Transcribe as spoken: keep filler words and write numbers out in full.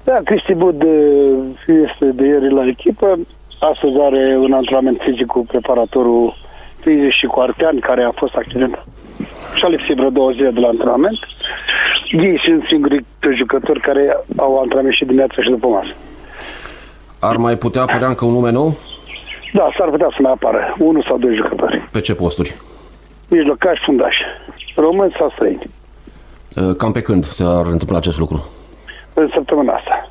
Da, Cristi Bud este de ieri la echipă. Astăzi are un antrenament fizic cu preparatorul fizic și cu Artean, care a fost accidentat. Și-a lipsit vreo două zile de la antrenament. Ei sunt singurii jucători care au antrenament și dimineața și după masă. Ar mai putea apărea încă un nume nou? Da, s-ar putea să mai apară. Unul sau doi jucători. Pe ce posturi? Mijlocași, fundași. Români sau străini. Cam pe când s-ar întâmpla acest lucru? În săptămâna asta.